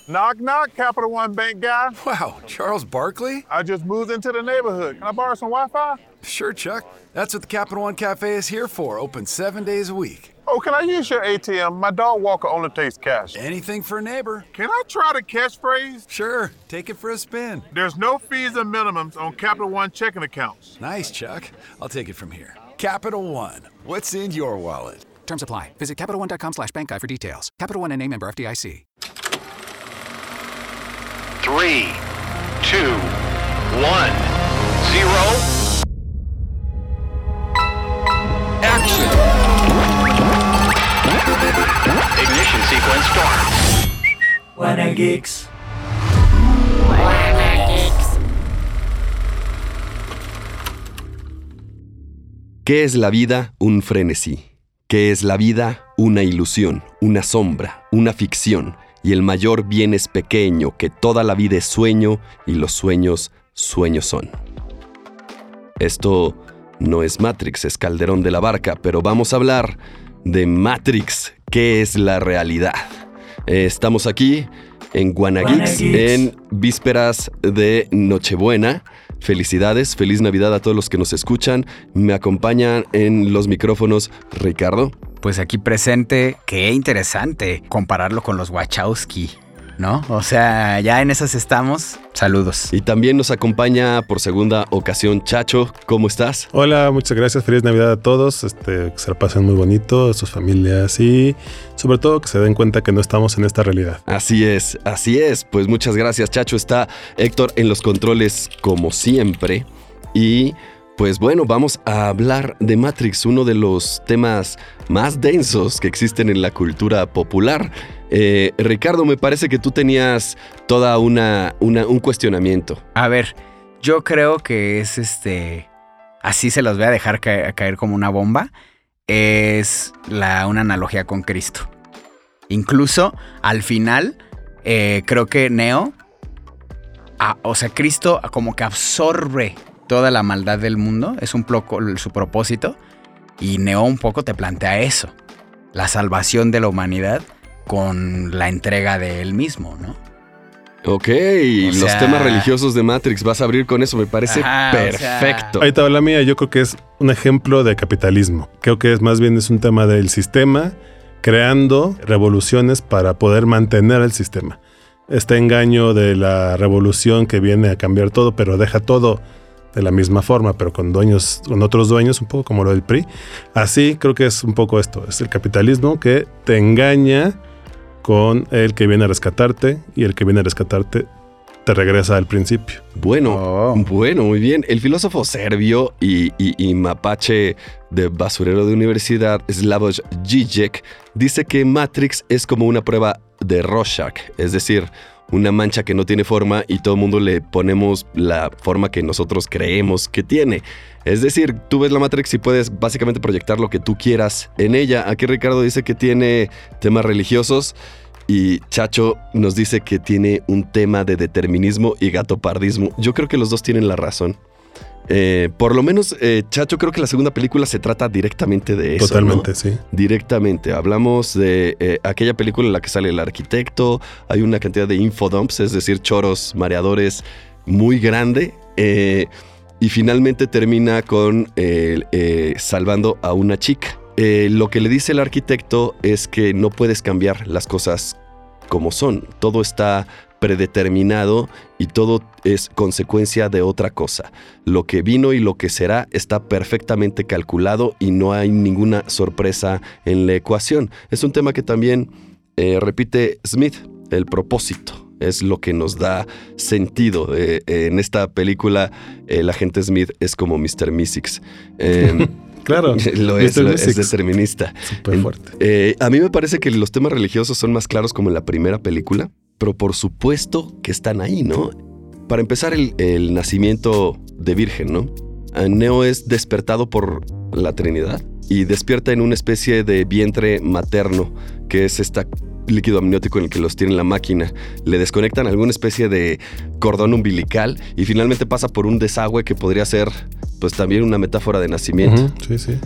Knock, knock, Capital One Bank guy. Wow, Charles Barkley? I just moved into the neighborhood. Can I borrow some Wi-Fi? Sure, Chuck. That's what the Capital One Cafe is here for, open 7 days a week. Oh, can I use your ATM? My dog Walker only takes cash. Anything for a neighbor. Can I try the catchphrase? Sure, take it for a spin. There's no fees and minimums on Capital One checking accounts. Nice, Chuck. I'll take it from here. Capital One, what's in your wallet? Terms apply. Visit CapitalOne.com/bankguy for details. Capital One and a member FDIC. 3, 2, 1, 0. Action! Ignition sequence start. Wanna Geeks. ¿Qué es la vida? Un frenesí. ¿Qué es la vida? Una ilusión, una sombra, una ficción. Y el mayor bien es pequeño, que toda la vida es sueño y los sueños, sueños son. Esto no es Matrix, es Calderón de la Barca, pero vamos a hablar de Matrix. ¿Qué es la realidad? Estamos aquí en Wanna Geeks, en vísperas de Nochebuena. Felicidades, feliz Navidad a todos los que nos escuchan. Me acompañan en los micrófonos Ricardo. Pues aquí presente, qué interesante compararlo con los Wachowski, ¿no? O sea, ya en esas estamos. Saludos. Y también nos acompaña por segunda ocasión Chacho. ¿Cómo estás? Hola, muchas gracias. Feliz Navidad a todos. Que se la pasen muy bonito, a sus familias y sobre todo que se den cuenta que no estamos en esta realidad. Así es, así es. Pues muchas gracias, Chacho. Está Héctor en los controles como siempre. Y pues bueno, vamos a hablar de Matrix, uno de los temas más densos que existen en la cultura popular. Ricardo, me parece que tú tenías toda un cuestionamiento. A ver, yo creo que es así se los voy a dejar caer como una bomba. Es una analogía con Cristo. Incluso al final, creo que Neo, Cristo como que absorbe toda la maldad del mundo, es un poco su propósito, y Neo un poco te plantea eso, la salvación de la humanidad con la entrega de él mismo, ¿no? Ok, los temas religiosos de Matrix, vas a abrir con eso, me parece perfecto. Ahí te va la mía, yo creo que es un ejemplo de capitalismo. Creo que más bien es un tema del sistema creando revoluciones para poder mantener el sistema. Este engaño de la revolución que viene a cambiar todo, pero deja todo de la misma forma, pero con otros dueños, un poco como lo del PRI. Así creo que es un poco esto, es el capitalismo que te engaña con el que viene a rescatarte y el que viene a rescatarte te regresa al principio. Bueno, muy bien. El filósofo serbio y mapache de basurero de universidad, Slavoj Žižek, dice que Matrix es como una prueba de Rorschach, es decir, una mancha que no tiene forma y todo el mundo le ponemos la forma que nosotros creemos que tiene. Es decir, tú ves la Matrix y puedes básicamente proyectar lo que tú quieras en ella. Aquí Ricardo dice que tiene temas religiosos y Chacho nos dice que tiene un tema de determinismo y gatopardismo. Yo creo que los dos tienen la razón. Por lo menos, Chacho, creo que la segunda película se trata directamente de eso. Totalmente, ¿no? Sí. Directamente. Hablamos de aquella película en la que sale el arquitecto. Hay una cantidad de infodumps, es decir, choros mareadores muy grande. Y finalmente termina con salvando a una chica. Lo que le dice el arquitecto es que no puedes cambiar las cosas como son. Todo está predeterminado y todo es consecuencia de otra cosa. Lo que vino y lo que será está perfectamente calculado y no hay ninguna sorpresa en la ecuación. Es un tema que también repite Smith, el propósito. Es lo que nos da sentido. En esta película, el agente Smith es como Mr. Mystics. Claro, es determinista. Súper fuerte. A mí me parece que los temas religiosos son más claros como en la primera película, pero por supuesto que están ahí, ¿no? Para empezar, el nacimiento de virgen, ¿no? Neo es despertado por la Trinidad y despierta en una especie de vientre materno, que es este líquido amniótico en el que los tiene la máquina. Le desconectan alguna especie de cordón umbilical y finalmente pasa por un desagüe que podría ser pues también una metáfora de nacimiento. Sí, sí.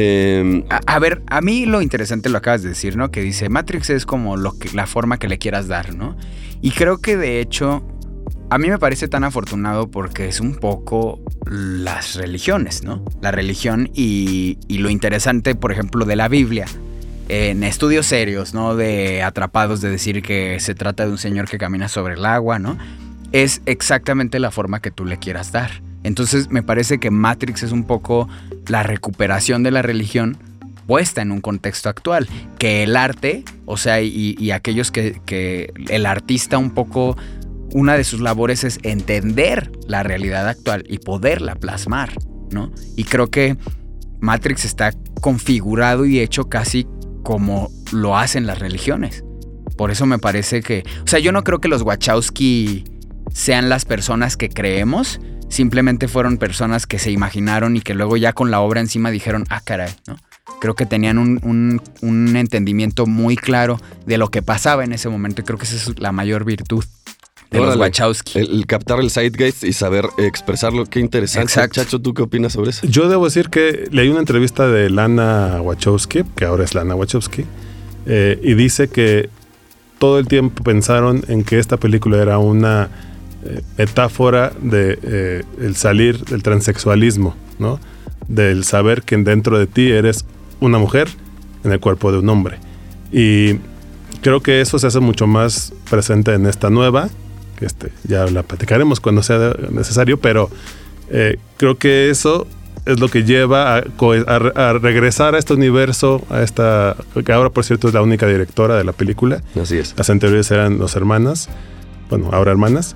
A ver, a mí lo interesante lo acabas de decir, ¿no? Que dice Matrix es como la forma que le quieras dar, ¿no? Y creo que de hecho, a mí me parece tan afortunado porque es un poco las religiones, ¿no? La religión y lo interesante, por ejemplo, de la Biblia. En estudios serios, ¿no? De atrapados, de decir que se trata de un señor que camina sobre el agua, ¿no? Es exactamente la forma que tú le quieras dar. Entonces me parece que Matrix es un poco la recuperación de la religión puesta en un contexto actual. Que el arte, o sea, y aquellos que el artista un poco, una de sus labores es entender la realidad actual y poderla plasmar, ¿no? Y creo que Matrix está configurado y hecho casi como lo hacen las religiones. Por eso me parece que... O sea, yo no creo que los Wachowski sean las personas que creemos. Simplemente fueron personas que se imaginaron y que luego ya con la obra encima dijeron, ah, caray, ¿no? Creo que tenían un entendimiento muy claro de lo que pasaba en ese momento. Y creo que esa es la mayor virtud de los Wachowski. El captar el zeitgeist y saber expresarlo. Qué interesante. Exacto. Chacho, ¿tú qué opinas sobre eso? Yo debo decir que leí una entrevista de Lana Wachowski, que ahora es Lana Wachowski, y dice que todo el tiempo pensaron en que esta película era una metáfora de el salir del transexualismo, ¿no? Del saber que dentro de ti eres una mujer en el cuerpo de un hombre. Y creo que eso se hace mucho más presente en esta nueva, que ya la platicaremos cuando sea necesario, pero creo que eso es lo que lleva a regresar a este universo, que ahora por cierto es la única directora de la película. Así es. Las anteriores eran dos hermanas, bueno, ahora hermanas.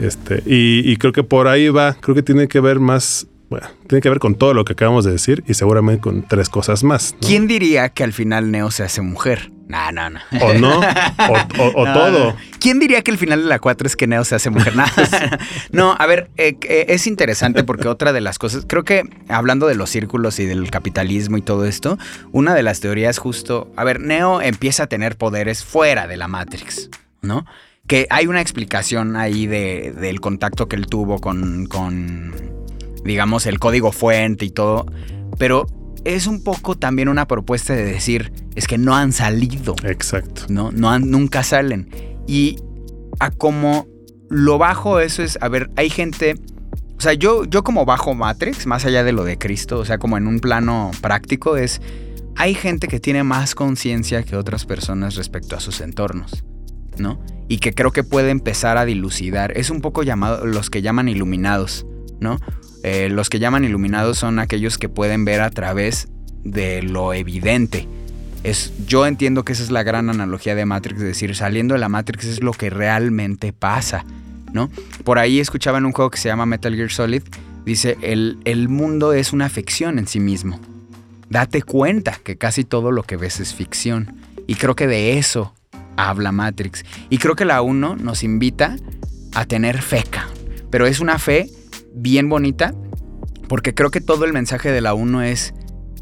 Y creo que por ahí va, creo que tiene que ver más, bueno, tiene que ver con todo lo que acabamos de decir y seguramente con 3 cosas más, ¿no? ¿Quién diría que al final Neo se hace mujer? No. O no, o no, todo. No. ¿Quién diría que el final de la 4 es que Neo se hace mujer? No, a ver, es interesante porque otra de las cosas, creo que hablando de los círculos y del capitalismo y todo esto, una de las teorías justo, a ver, Neo empieza a tener poderes fuera de la Matrix, ¿no? Que hay una explicación ahí del contacto que él tuvo con, digamos, el código fuente y todo, pero es un poco también una propuesta de decir, es que no han salido. Exacto. Nunca salen. Y a como lo bajo eso es, a ver, hay gente, o sea, yo como bajo Matrix, más allá de lo de Cristo, o sea, como en un plano práctico es, hay gente que tiene más conciencia que otras personas respecto a sus entornos, ¿no? Y que creo que puede empezar a dilucidar. Es un poco llamado los que llaman iluminados, ¿no? Los que llaman iluminados son aquellos que pueden ver a través de lo evidente. Yo entiendo que esa es la gran analogía de Matrix, es decir, saliendo de la Matrix es lo que realmente pasa, ¿no? Por ahí escuchaba en un juego que se llama Metal Gear Solid, dice, el mundo es una ficción en sí mismo. Date cuenta que casi todo lo que ves es ficción. Y creo que de eso habla Matrix. Y creo que la 1 nos invita a tener fe, pero es una fe bien bonita, porque creo que todo el mensaje de la 1 es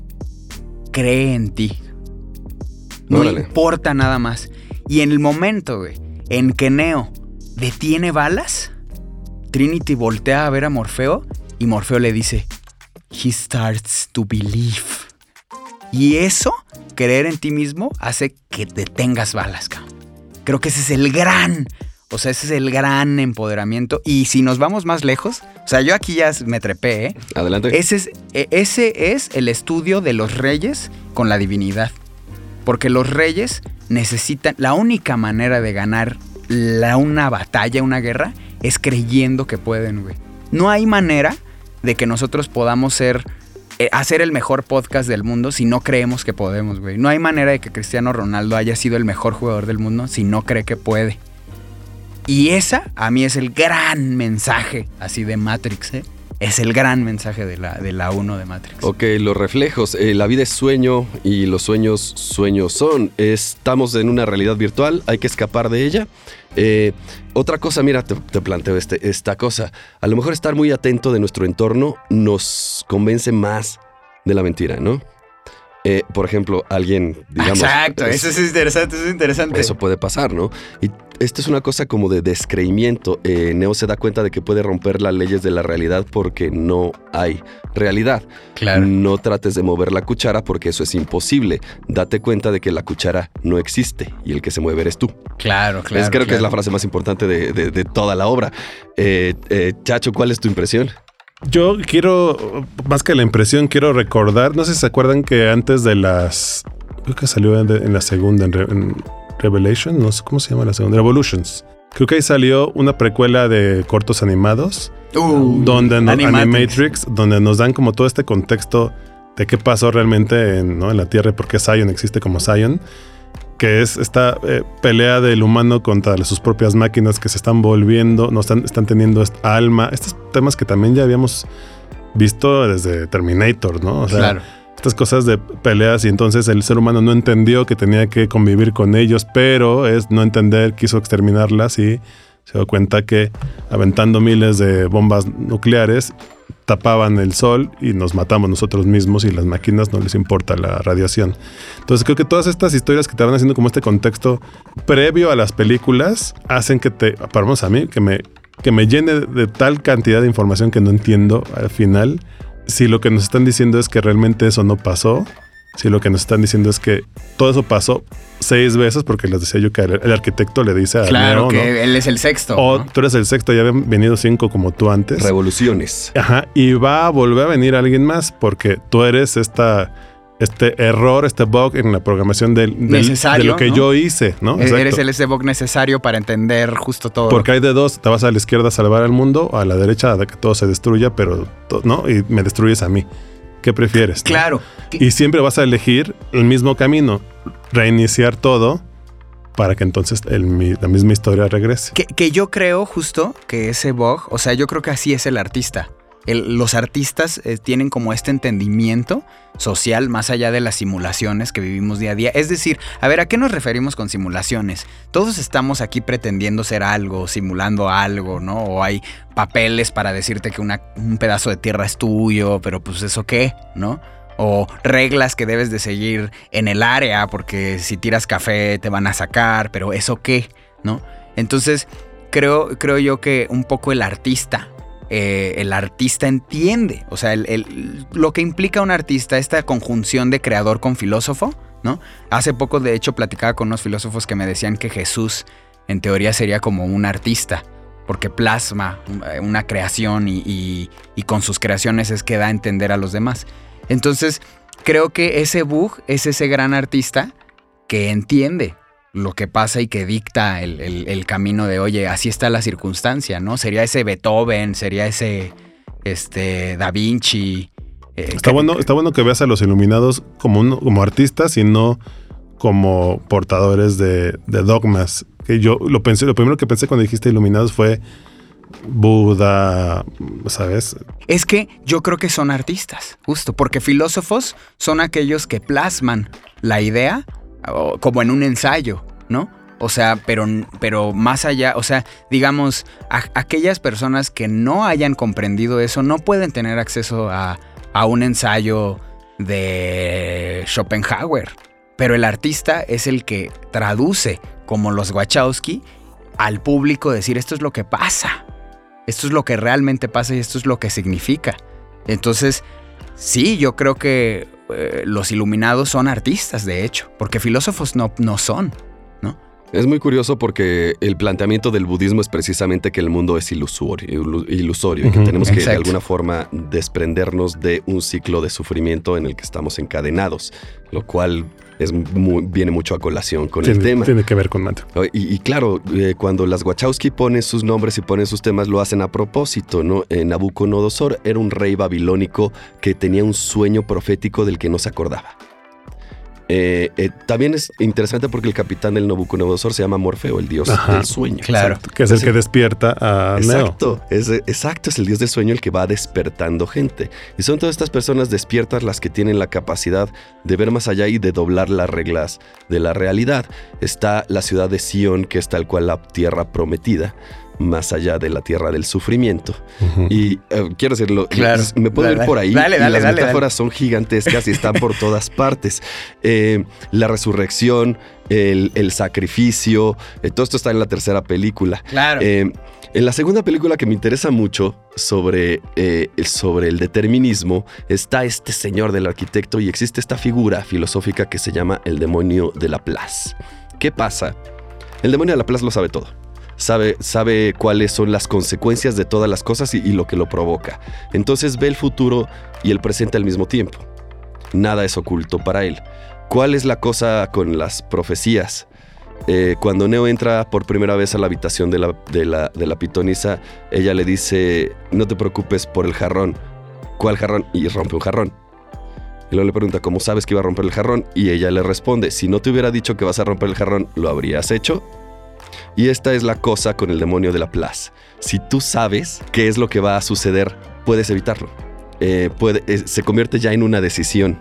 cree en ti. No Órale. Importa nada más. Y en el momento, güey, en que Neo detiene balas, Trinity voltea a ver a Morfeo y Morfeo le dice, he starts to believe. Y eso, creer en ti mismo, hace que detengas balas, cabrón. Creo que ese es el gran empoderamiento. Y si nos vamos más lejos, o sea, yo aquí ya me trepé, ¿eh? Adelante. Ese es el estudio de los reyes con la divinidad. Porque los reyes necesitan, la única manera de ganar una batalla, una guerra, es creyendo que pueden, güey. No hay manera de que nosotros podamos hacer el mejor podcast del mundo si no creemos que podemos, güey. No hay manera de que Cristiano Ronaldo haya sido el mejor jugador del mundo si no cree que puede. Y esa, a mí, es el gran mensaje, así, de Matrix, ¿eh? Es el gran mensaje de la 1 de Matrix. Ok, los reflejos. La vida es sueño y los sueños son. Estamos en una realidad virtual, hay que escapar de ella. Otra cosa, mira, te planteo esta cosa. A lo mejor estar muy atento de nuestro entorno nos convence más de la mentira, ¿no? Por ejemplo, alguien, digamos... Exacto, eso es interesante. Eso puede pasar, ¿no? Y esto es una cosa como de descreimiento. Neo se da cuenta de que puede romper las leyes de la realidad porque no hay realidad. Claro. No trates de mover la cuchara porque eso es imposible. Date cuenta de que la cuchara no existe y el que se mueve eres tú. Claro. Creo que es la frase más importante de toda la obra. Chacho, ¿cuál es tu impresión? Yo quiero, más que la impresión, quiero recordar, no sé si se acuerdan que antes de creo que salió en la segunda, en Revelation, no sé cómo se llama la segunda, Revolutions. Creo que ahí salió una precuela de cortos animados, Animatrix, donde nos dan como todo este contexto de qué pasó realmente en la Tierra y por qué Zion existe como Zion, que es esta pelea del humano contra sus propias máquinas que se están volviendo, están teniendo esta alma, estos temas que también ya habíamos visto desde Terminator, ¿no? O sea, claro. Estas cosas de peleas, y entonces el ser humano no entendió que tenía que convivir con ellos, pero es no entender, quiso exterminarlas y se dio cuenta que aventando miles de bombas nucleares tapaban el sol y nos matamos nosotros mismos, y las máquinas no les importa la radiación. Entonces creo que todas estas historias que te van haciendo como este contexto previo a las películas hacen que para a mí, que me llene de tal cantidad de información que no entiendo al final si lo que nos están diciendo es que realmente eso no pasó, si lo que nos están diciendo es que todo eso pasó 6 veces, porque les decía yo que el arquitecto le dice a Claro, Neo, que ¿no? él es el sexto. O ¿no? tú eres el sexto, ya habían venido 5 como tú antes. Revoluciones. Ajá, y va a volver a venir alguien más porque tú eres este error, este bug en la programación de lo que, ¿no?, yo hice, ¿no? Eres ese bug necesario para entender justo todo. Porque hay de dos: te vas a la izquierda a salvar al mundo, o a la derecha a que todo se destruya, pero ¿no? Y me destruyes a mí. ¿Qué prefieres? Claro. ¿No? Y siempre vas a elegir el mismo camino, reiniciar todo para que entonces la misma historia regrese. Que yo creo justo que ese bug, o sea, yo creo que así es el artista. Los artistas tienen como este entendimiento social más allá de las simulaciones que vivimos día a día. Es decir, a ver, ¿a qué nos referimos con simulaciones? Todos estamos aquí pretendiendo ser algo, simulando algo, ¿no? O hay papeles para decirte que un pedazo de tierra es tuyo, pero pues ¿eso qué? ¿No? O reglas que debes de seguir en el área porque si tiras café te van a sacar, pero ¿eso qué? ¿No? Entonces, creo yo que un poco el artista entiende, o sea, lo que implica un artista, esta conjunción de creador con filósofo, ¿no? Hace poco, de hecho, platicaba con unos filósofos que me decían que Jesús, en teoría, sería como un artista, porque plasma una creación y con sus creaciones es que da a entender a los demás. Entonces, creo que ese bug es ese gran artista que entiende lo que pasa y que dicta el camino de, oye, así está la circunstancia, ¿no? Sería ese Beethoven, sería ese Da Vinci. Está bueno que veas a los iluminados como artistas y no como portadores de dogmas. Que yo lo primero que pensé cuando dijiste iluminados fue Buda, ¿sabes? Es que yo creo que son artistas, justo, porque filósofos son aquellos que plasman la idea como en un ensayo, ¿no? O sea, pero más allá, o sea, digamos, aquellas personas que no hayan comprendido eso no pueden tener acceso a un ensayo de Schopenhauer. Pero el artista es el que traduce, como los Wachowski, al público decir esto es lo que pasa. Esto es lo que realmente pasa y esto es lo que significa. Entonces, sí, yo creo que los iluminados son artistas, de hecho, porque filósofos no son, ¿no? Es muy curioso porque el planteamiento del budismo es precisamente que el mundo es ilusorio y que tenemos que de alguna forma desprendernos de un ciclo de sufrimiento en el que estamos encadenados, lo cual viene mucho a colación con el tema. Tiene que ver con Matt. Y claro, cuando las Wachowski ponen sus nombres y ponen sus temas, lo hacen a propósito, ¿no? Nabucodonosor era un rey babilónico que tenía un sueño profético del que no se acordaba. También es interesante porque el capitán del Nabucodonosor se llama Morfeo, el dios del sueño. Claro. Exacto, que es el que despierta a Neo. Exacto, es el dios del sueño el que va despertando gente. Y son todas estas personas despiertas las que tienen la capacidad de ver más allá y de doblar las reglas de la realidad. Está la ciudad de Sion, que es tal cual la tierra prometida, más allá de la tierra del sufrimiento. Y quiero decirlo, Claro. me puedo ir por ahí. Dale, y las dale. metáforas son gigantescas y están por todas partes. La resurrección, el sacrificio, todo esto está en la tercera película. Claro. En la segunda película, que me interesa mucho sobre el determinismo, está este señor del arquitecto y existe esta figura filosófica que se llama el demonio de Laplace. ¿Qué pasa? El demonio de Laplace lo sabe todo. Sabe cuáles son las consecuencias de todas las cosas y lo que lo provoca. Entonces ve el futuro y el presente al mismo tiempo. Nada es oculto para él. ¿Cuál es la cosa con las profecías? Cuando Neo entra por primera vez a la habitación de la pitonisa, ella le dice: no te preocupes por el jarrón. ¿Cuál jarrón? Y rompe un jarrón. Y luego le pregunta: ¿cómo sabes que iba a romper el jarrón? Y ella le responde: si no te hubiera dicho que vas a romper el jarrón, ¿lo habrías hecho? Y esta es la cosa con el demonio de Laplace. Si tú sabes qué es lo que va a suceder, puedes evitarlo. Se convierte ya en una decisión.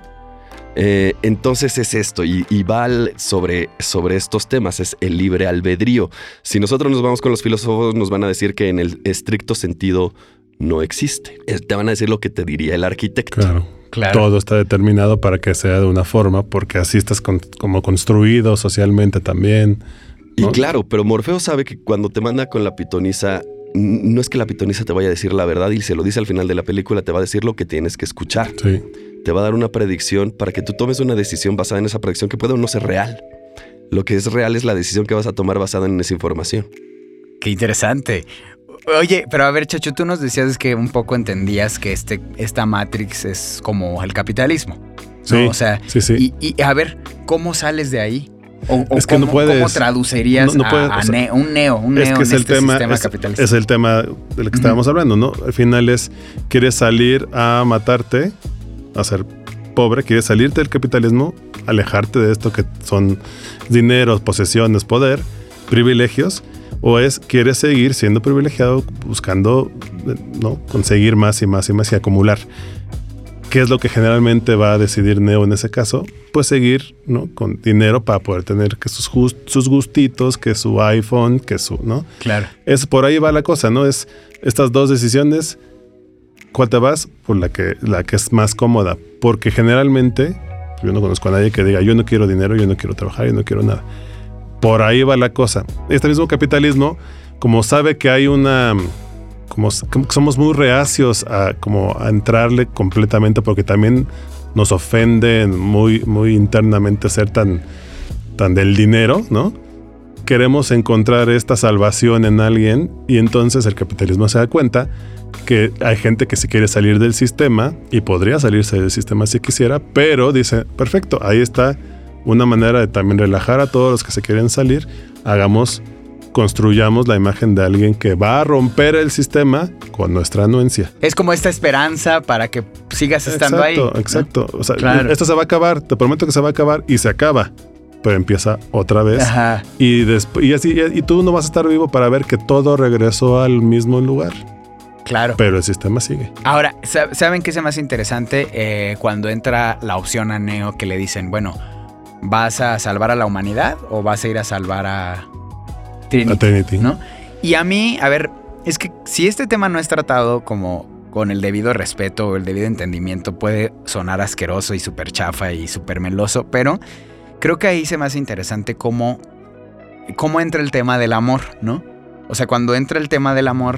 Entonces es esto, y va sobre estos temas, es el libre albedrío. Si nosotros nos vamos con los filósofos, nos van a decir que en el estricto sentido no existe. Te van a decir lo que te diría el arquitecto. Claro. Todo está determinado para que sea de una forma, porque así estás como construido socialmente también, ¿no? Y claro, pero Morfeo sabe que cuando te manda con la pitonisa, no es que la pitonisa te vaya a decir la verdad, y se lo dice al final de la película, te va a decir lo que tienes que escuchar. Sí. Te va a dar una predicción para que tú tomes una decisión basada en esa predicción, que puede o no ser real. Lo que es real es la decisión que vas a tomar basada en esa información. Qué interesante. Oye, pero a ver, Chacho, tú nos decías que un poco entendías que esta Matrix es como el capitalismo, ¿no? Sí, o sea, sí. Y a ver, ¿cómo sales de ahí? O es que cómo, no puedes, ¿cómo traducirías no puedes, un neo es que en este sistema capitalista? Es el tema del que estábamos hablando, ¿no? Al final quieres salir a matarte, a ser pobre, quieres salirte del capitalismo, alejarte de esto que son dinero, posesiones, poder, privilegios, o quieres seguir siendo privilegiado buscando, ¿no?, conseguir más y más y más y acumular. ¿Qué es lo que generalmente va a decidir Neo en ese caso? Pues seguir, ¿no?, con dinero para poder tener que sus gustitos, que su iPhone, que su, ¿no? Claro. Por ahí va la cosa, ¿no? Es estas dos decisiones. ¿Cuál te vas? Por la que es más cómoda. Porque generalmente, yo no conozco a nadie que diga: yo no quiero dinero, yo no quiero trabajar, yo no quiero nada. Por ahí va la cosa. Este mismo capitalismo, como sabe que hay como somos muy reacios a entrarle completamente, porque también nos ofende muy, muy internamente ser tan del dinero, ¿no? Queremos encontrar esta salvación en alguien, y entonces el capitalismo se da cuenta que hay gente que sí quiere salir del sistema y podría salirse del sistema si quisiera, pero dice: perfecto, ahí está una manera de también relajar a todos los que se quieren salir. Construyamos la imagen de alguien que va a romper el sistema con nuestra anuencia. Es como esta esperanza para que sigas estando ahí. Exacto. ¿No? O sea, claro. Esto se va a acabar, te prometo que se va a acabar, y se acaba, pero empieza otra vez. Ajá. Y tú no vas a estar vivo para ver que todo regresó al mismo lugar. Claro. Pero el sistema sigue. Ahora, ¿saben qué es más interesante? Cuando entra la opción a Neo, que le dicen: bueno, ¿vas a salvar a la humanidad o vas a ir a salvar a Trinity, ¿no? Y a mí, a ver, es que si este tema no es tratado como con el debido respeto o el debido entendimiento, puede sonar asqueroso y súper chafa y súper meloso, pero creo que ahí se me hace interesante cómo entra el tema del amor, ¿no? O sea, cuando entra el tema del amor,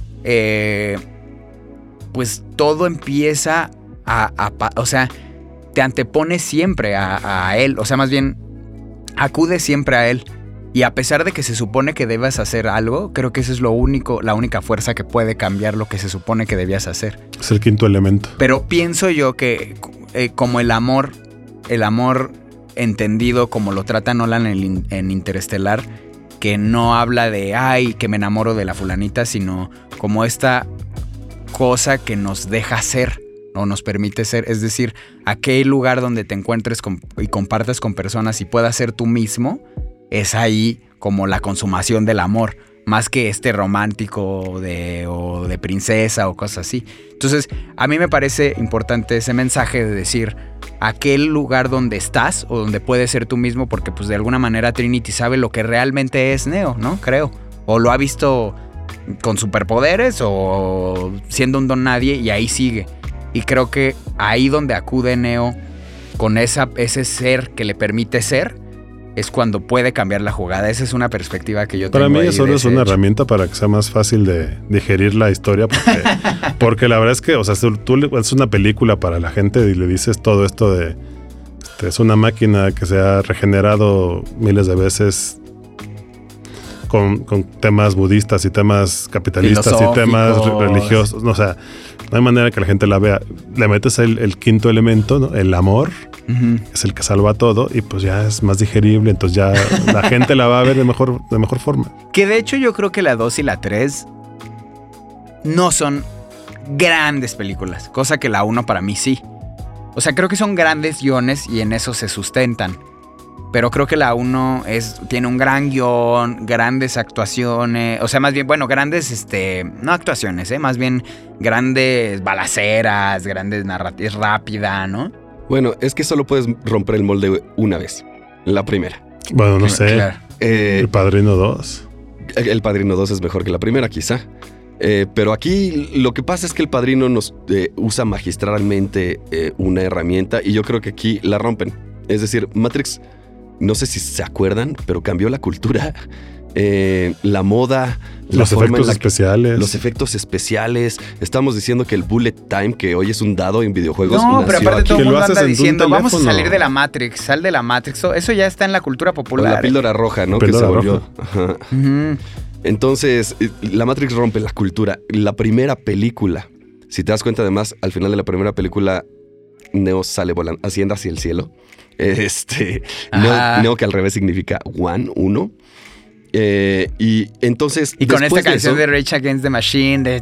pues todo empieza o sea, te antepone siempre a él, o sea, más bien acude siempre a él. Y a pesar de que se supone que debas hacer algo, creo que eso es la única fuerza que puede cambiar lo que se supone que debías hacer. Es el quinto elemento. Pero pienso yo que como el amor entendido como lo trata Nolan en Interestelar, que no habla de "ay, que me enamoro de la fulanita", sino como esta cosa que nos deja ser o nos permite ser, es decir, aquel lugar donde te encuentres y compartas con personas y puedas ser tú mismo. Es ahí como la consumación del amor, más que romántico o de princesa o cosas así. Entonces, a mí me parece importante ese mensaje de decir aquel lugar donde estás o donde puedes ser tú mismo, porque pues de alguna manera Trinity sabe lo que realmente es Neo, ¿no? Creo. O lo ha visto con superpoderes o siendo un don nadie, y ahí sigue. Y creo que ahí donde acude Neo con ese ser que le permite ser, es cuando puede cambiar la jugada. Esa es una perspectiva que yo tengo. Para mí ahí solo de es ese una hecho. herramienta para que sea más fácil de digerir la historia, porque la verdad es que, o sea, es una película para la gente y le dices todo esto de es una máquina que se ha regenerado miles de veces con temas budistas y temas capitalistas y temas religiosos. No, o sea, no hay manera que la gente la vea. Le metes el quinto elemento, ¿no? El amor, es el que salva todo, y pues ya es más digerible, entonces ya la gente la va a ver de mejor forma. Que de hecho yo creo que la 2 y la 3 no son grandes películas, cosa que la 1 para mí sí. O sea, creo que son grandes guiones y en eso se sustentan. Pero creo que la 1 tiene un gran guión, grandes actuaciones, o sea, más bien, bueno, grandes, no actuaciones, más bien grandes balaceras, grandes narrativas, rápida, ¿no? Bueno, es que solo puedes romper el molde una vez, la primera. Bueno, no sé. Claro. El Padrino 2. El Padrino 2 es mejor que la primera, quizá. Pero aquí lo que pasa es que el Padrino nos usa magistralmente una herramienta, y yo creo que aquí la rompen. Es decir, Matrix, no sé si se acuerdan, pero cambió la cultura, la moda, los efectos especiales. Los efectos especiales. Estamos diciendo que el bullet time, que hoy es un dado en videojuegos, No, pero nació aparte aquí. todo el Que lo mundo haces anda en un diciendo, vamos a teléfono. salir de la Matrix, sal de la Matrix. Eso ya está en la cultura Con popular. la píldora roja, ¿no? Píldora que se volvió. roja. Ajá. Ujú. Entonces, la Matrix rompe la cultura. La primera película, si te das cuenta, además, al final de la primera película, Neo sale volando, asciende hacia el cielo. Ajá. Neo, que al revés significa uno. Y entonces. Y con esta después canción eso, de Rage Against the Machine,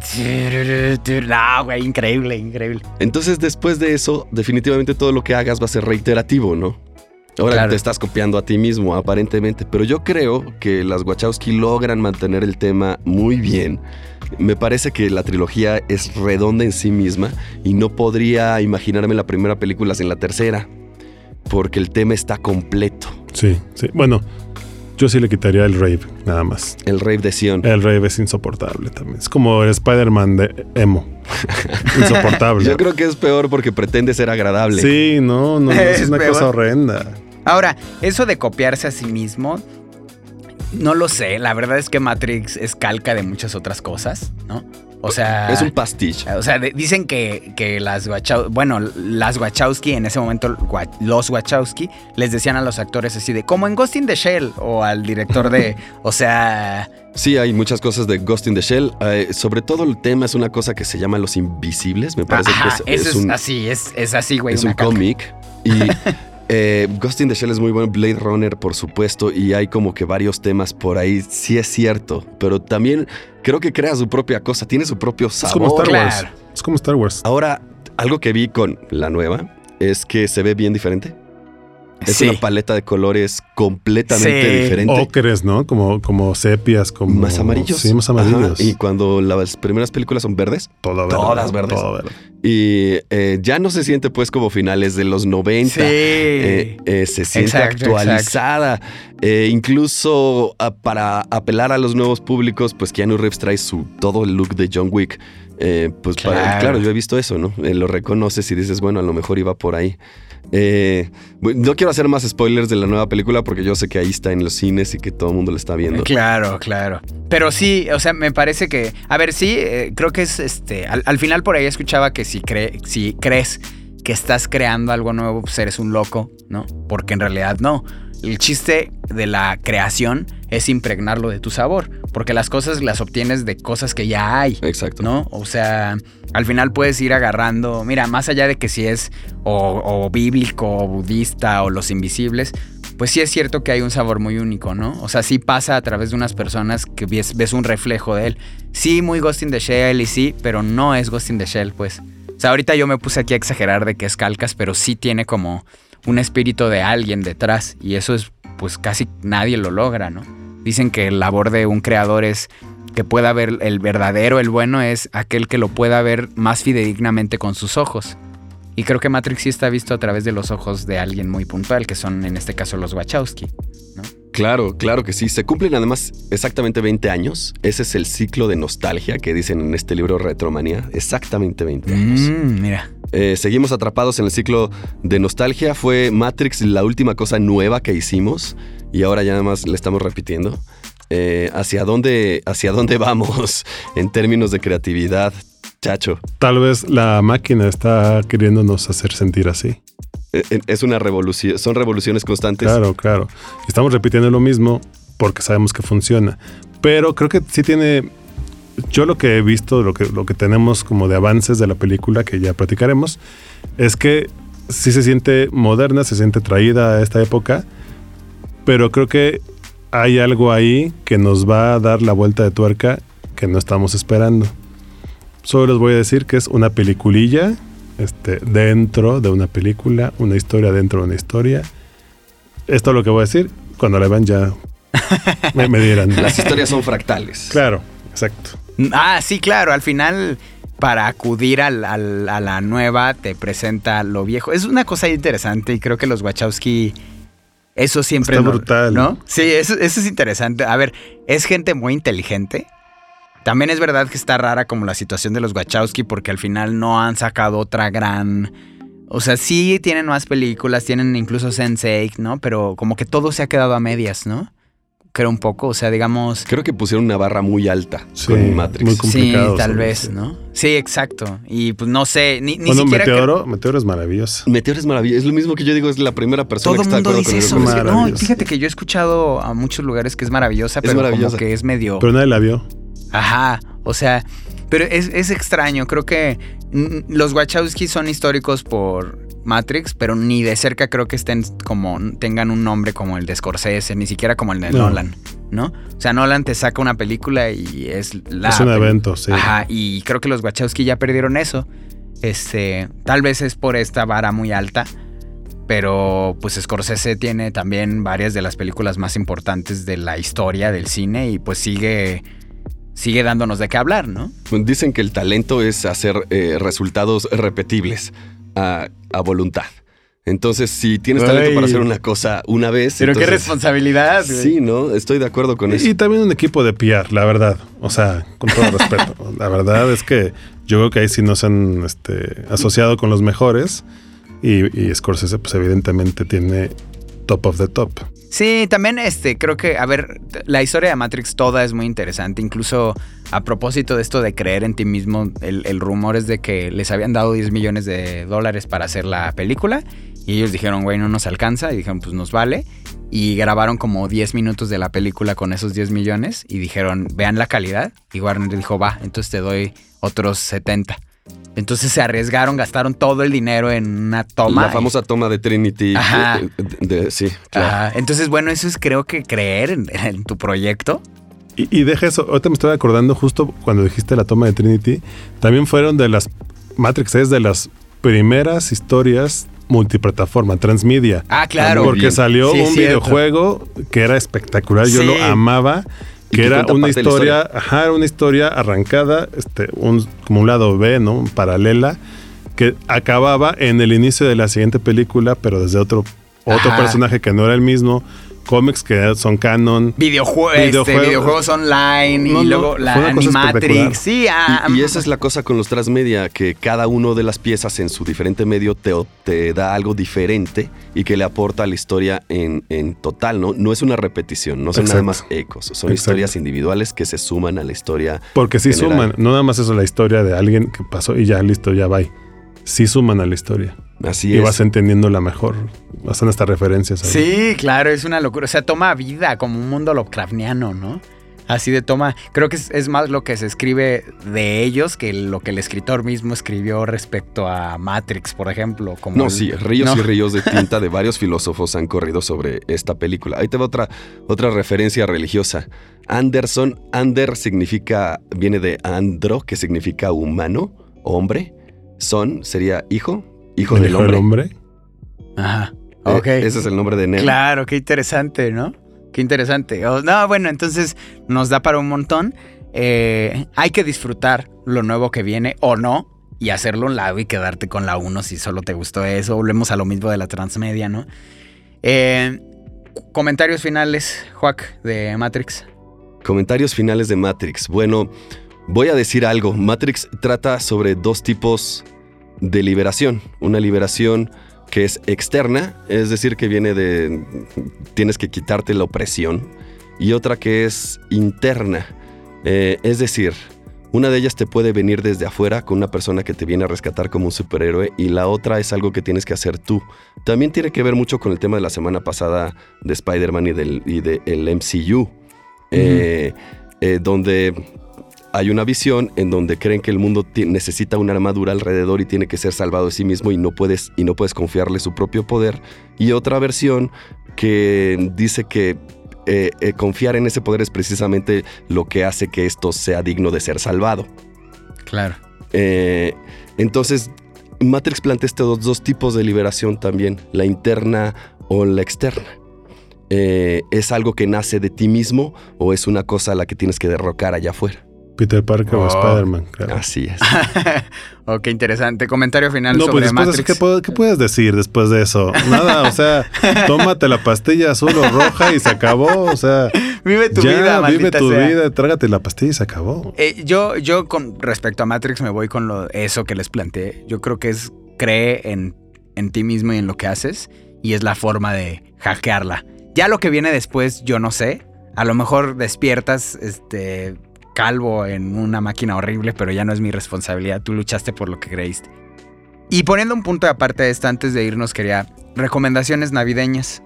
no, güey, increíble, increíble. Entonces, después de eso, definitivamente todo lo que hagas va a ser reiterativo, ¿no? Ahora Claro. te estás copiando a ti mismo, aparentemente. Pero yo creo que las Wachowski logran mantener el tema muy bien. Me parece que la trilogía es redonda en sí misma y no podría imaginarme la primera película sin la tercera, porque el tema está completo. Sí, sí. Bueno, yo sí le quitaría el rave, nada más. El rave de Sion. El rave es insoportable también. Es como el Spider-Man de emo. Insoportable. Yo creo que es peor porque pretende ser agradable. Sí, no, es Es una peor. cosa horrenda. Ahora, eso de copiarse a sí mismo, no lo sé. La verdad es que Matrix es calca de muchas otras cosas, ¿no? O sea, Es un pastiche. O sea, dicen que las Wachowski en ese momento, los Wachowski, les decían a los actores así de, como en Ghost in the Shell, o al director de, o sea... Sí, hay muchas cosas de Ghost in the Shell. Sobre todo el tema es una cosa que se llama Los Invisibles. Me parece Ajá, que es un, así, es así, güey. es una un calca. cómic. Y Ghost in the Shell es muy bueno. Blade Runner, por supuesto. Y hay como que varios temas por ahí. Sí es cierto. Pero también creo que crea su propia cosa. Tiene su propio Es sabor. como Star Claro. Wars. Es como Star Wars. Ahora, algo que vi con la nueva es que se ve bien diferente. Es Sí. una paleta de colores completamente Sí. diferente. Ocres, ¿no? Como sepias, como... Más amarillos. Sí, más amarillos. Ajá. Y cuando las primeras películas son verdes, Todo verde. todas verdes. Todo verde. y ya no se siente pues como finales de los 90. Sí. Se siente Exacto, actualizada. Incluso para apelar a los nuevos públicos, pues Keanu Reeves trae todo el look de John Wick. Pues claro, yo he visto eso, ¿no? Lo reconoces y dices, bueno, a lo mejor iba por ahí. No quiero hacer más spoilers de la nueva película porque yo sé que ahí está en los cines y que todo el mundo lo está viendo. Claro, claro. Pero sí, o sea, me parece que... A ver, sí, creo que es al final por ahí escuchaba que si crees que estás creando algo nuevo, pues eres un loco, ¿no? Porque en realidad no. El chiste de la creación es impregnarlo de tu sabor, porque las cosas las obtienes de cosas que ya hay. Exacto. ¿No? O sea, al final puedes ir agarrando, mira, más allá de que si es o bíblico o budista o Los Invisibles, pues sí es cierto que hay un sabor muy único, ¿no? O sea, sí pasa a través de unas personas que ves un reflejo de él. Sí, muy Ghost in the Shell y sí, pero no es Ghost in the Shell, pues. O sea, ahorita yo me puse aquí a exagerar de que es calcas, pero sí tiene como un espíritu de alguien detrás y eso es, pues casi nadie lo logra, ¿no? Dicen que la labor de un creador es que pueda ver el verdadero, el bueno, es aquel que lo pueda ver más fidedignamente con sus ojos. Y creo que Matrix sí está visto a través de los ojos de alguien muy puntual, que son en este caso los Wachowski, ¿no? Claro, claro que sí. Se cumplen además exactamente 20 años. Ese es el ciclo de nostalgia que dicen en este libro Retromanía. Exactamente 20 años. Mira. Seguimos atrapados en el ciclo de nostalgia. Fue Matrix la última cosa nueva que hicimos y ahora ya nada más le estamos repitiendo. ¿Hacia dónde vamos en términos de creatividad, Chacho? Tal vez la máquina está queriéndonos hacer sentir así. Es una revolución, son revoluciones constantes. Claro. Estamos repitiendo lo mismo porque sabemos que funciona. Pero creo que sí tiene... Yo lo que he visto, lo que tenemos como de avances de la película, que ya platicaremos, es que sí se siente moderna, se siente traída a esta época, pero creo que hay algo ahí que nos va a dar la vuelta de tuerca que no estamos esperando. Solo les voy a decir que es una peliculilla dentro de una película, una historia dentro de una historia. Esto es lo que voy a decir. Cuando la vean ya me dirán. Las historias son fractales. Claro, exacto. Sí, claro. Al final, para acudir a la nueva, te presenta lo viejo. Es una cosa interesante y creo que los Wachowski, eso siempre... Está brutal. ¿No? Sí, eso es interesante. A ver, es gente muy inteligente. También es verdad que está rara como la situación de los Wachowski porque al final no han sacado otra gran... O sea, sí tienen más películas, tienen incluso Sense8, ¿no? Pero como que todo se ha quedado a medias, ¿no? Creo un poco, o sea, digamos... Creo que pusieron una barra muy alta con Matrix. Muy complicado. Sí, tal vez, ¿no? Sí, exacto. Y pues no sé, ni bueno, siquiera... Meteoro es maravilloso. Meteoro es maravilloso. Es lo mismo que yo digo, es la primera persona todo que está de mundo acuerdo dice con eso. el No, fíjate que yo he escuchado a muchos lugares que es maravillosa, pero como que es medio... Pero nadie la vio. Ajá, o sea, pero es extraño. Creo que los Wachowski son históricos por Matrix, pero ni de cerca creo que tengan un nombre como el de Scorsese, ni siquiera como el de Nolan, ¿no? O sea, Nolan te saca una película y es un evento, sí. Ajá, y creo que los Wachowski ya perdieron eso. Tal vez es por esta vara muy alta, pero pues Scorsese tiene también varias de las películas más importantes de la historia del cine y pues sigue dándonos de qué hablar, ¿no? Dicen que el talento es hacer resultados repetibles a voluntad. Entonces, si tienes talento para hacer una cosa una vez... Pero entonces, qué responsabilidad, güey. Sí, ¿no? Estoy de acuerdo con eso. Y también un equipo de PR, la verdad. O sea, con todo respeto. La verdad es que yo creo que ahí sí no se han asociado con los mejores. Y Scorsese, pues evidentemente tiene top of the top. Sí, también creo que, a ver, la historia de Matrix toda es muy interesante. Incluso a propósito de esto de creer en ti mismo, el rumor es de que les habían dado $10 millones para hacer la película. Y ellos dijeron, güey, no nos alcanza. Y dijeron, pues nos vale. Y grabaron como 10 minutos de la película con esos 10 millones. Y dijeron, vean la calidad. Y Warner dijo, va, entonces te doy otros 70. Entonces se arriesgaron, gastaron todo el dinero en una toma. La famosa toma de Trinity. Ajá. Sí, claro. Ajá. Entonces, bueno, eso es creo que creer en tu proyecto. Y deja eso, ahorita me estoy acordando justo cuando dijiste la toma de Trinity, también fueron de las... Matrix es de las primeras historias multiplataforma, transmedia. Ah, claro. Porque salió sí, un videojuego que era espectacular, yo lo amaba. Que era una historia, era una historia arrancada, como un lado B, ¿no? Paralela, que acababa en el inicio de la siguiente película, pero desde otro personaje que no era el mismo. Cómics que son canon. Videojuegos online y luego la Animatrix. Sí, y esa es la cosa con los transmedia, que cada uno de las piezas en su diferente medio te da algo diferente y que le aporta a la historia en total, ¿no? No es una repetición, no son nada más ecos, son historias individuales que se suman a la historia. Porque sí general. suman, no nada más eso, la historia de alguien que pasó y ya, listo, ya va. Sí suman a la historia. Así y es. vas entendiéndola mejor. Hacen estas referencias ahí. Sí, claro, es una locura. O sea, toma vida como un mundo Lovecraftiano, ¿no? Así de toma. Creo que es más lo que se escribe de ellos que lo que el escritor mismo escribió respecto a Matrix, por ejemplo. Como sí, ríos y ríos de tinta de varios filósofos han corrido sobre esta película. Ahí te va otra referencia religiosa. Ander viene de andro, que significa humano, hombre. Son sería hijo del hombre. ¿El hombre? Ajá, ok. Ese es el nombre de Neo. Claro, qué interesante, ¿no? Qué interesante. Bueno, entonces nos da para un montón. Hay que disfrutar lo nuevo que viene o no y hacerlo a un lado y quedarte con la 1 si solo te gustó eso. Volvemos a lo mismo de la transmedia, ¿no? comentarios finales, Joac, de Matrix. Comentarios finales de Matrix. Bueno, voy a decir algo. Matrix trata sobre dos tipos de liberación. Una liberación que es externa, es decir, que viene de... tienes que quitarte la opresión. Y otra que es interna. Es decir, una de ellas te puede venir desde afuera con una persona que te viene a rescatar como un superhéroe y la otra es algo que tienes que hacer tú. También tiene que ver mucho con el tema de la semana pasada de Spider-Man y del MCU, donde hay una visión en donde creen que el mundo necesita una armadura alrededor y tiene que ser salvado de sí mismo y no puedes confiarle su propio poder. Y otra versión que dice que confiar en ese poder es precisamente lo que hace que esto sea digno de ser salvado. Claro. Entonces, Matrix plantea estos dos tipos de liberación también, la interna o la externa. ¿Es algo que nace de ti mismo o es una cosa a la que tienes que derrocar allá afuera? Peter Parker o Spider-Man, claro. Así es. Oh, qué interesante. Comentario final No, sobre pues Matrix. ¿qué puedes decir después de eso? Nada, o sea, tómate la pastilla azul o roja y se acabó, o sea... Vive tu vida, maldita vive tu sea. vida, trágate la pastilla y se acabó. Yo con respecto a Matrix me voy con eso que les planteé. Yo creo que es cree en ti mismo y en lo que haces y es la forma de hackearla. Ya lo que viene después, yo no sé. A lo mejor despiertas, calvo en una máquina horrible, pero ya no es mi responsabilidad. Tú luchaste por lo que creíste. Y poniendo un punto de aparte de esto, antes de irnos, quería recomendaciones navideñas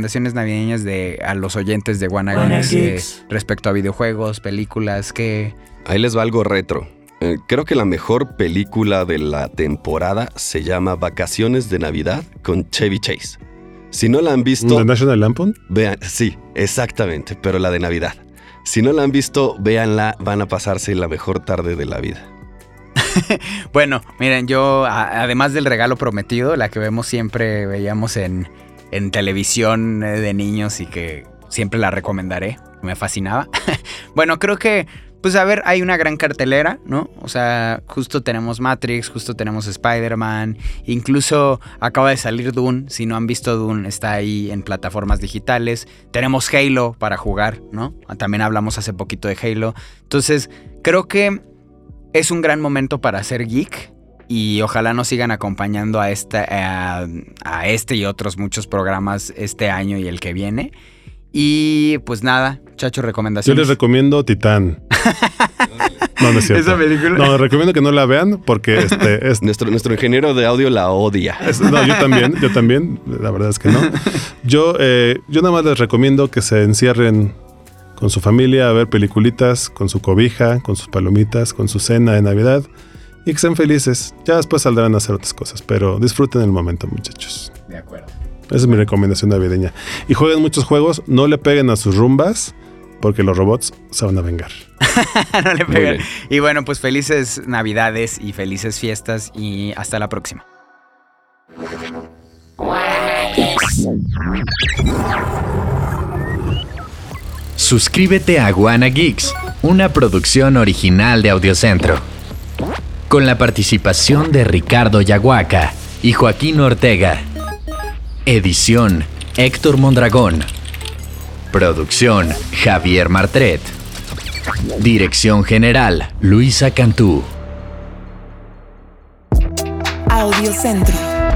a los oyentes de WannaGeeks respecto a videojuegos, películas, que... Ahí les va algo retro. Creo que la mejor película de la temporada se llama Vacaciones de Navidad con Chevy Chase. Si no la han visto... ¿The National Lampoon? Vean, sí, exactamente, pero la de Navidad. Si no la han visto, véanla, van a pasarse la mejor tarde de la vida. Bueno, miren, yo, además del regalo prometido, la que veíamos en televisión de niños y que siempre la recomendaré, me fascinaba. Bueno, creo que, pues a ver, hay una gran cartelera, ¿no? O sea, justo tenemos Matrix, justo tenemos Spider-Man, incluso acaba de salir Dune. Si no han visto Dune, está ahí en plataformas digitales. Tenemos Halo para jugar, ¿no? También hablamos hace poquito de Halo. Entonces, creo que es un gran momento para ser geek y ojalá nos sigan acompañando a este y otros muchos programas este año y el que viene. Y pues nada, Chacho, recomendaciones. Yo les recomiendo Titán. No es cierto. ¿Esa película? No, recomiendo que no la vean porque es... Nuestro ingeniero de audio la odia. No, yo también, la verdad es que no. Yo nada más les recomiendo que se encierren con su familia a ver peliculitas, con su cobija, con sus palomitas, con su cena de Navidad y que sean felices. Ya después saldrán a hacer otras cosas, pero disfruten el momento, muchachos. De acuerdo. Esa es mi recomendación navideña. Y jueguen muchos juegos, no le peguen a sus rumbas porque los robots se van a vengar. No le peguen. Y bueno, pues felices Navidades y felices fiestas y hasta la próxima. Suscríbete a WannaGeeks, una producción original de Audiocentro. Con la participación de Ricardo Yaguaca y Joaquín Ortega. Edición Héctor Mondragón. Producción Javier Martret. Dirección general Luisa Cantú. Audiocentro.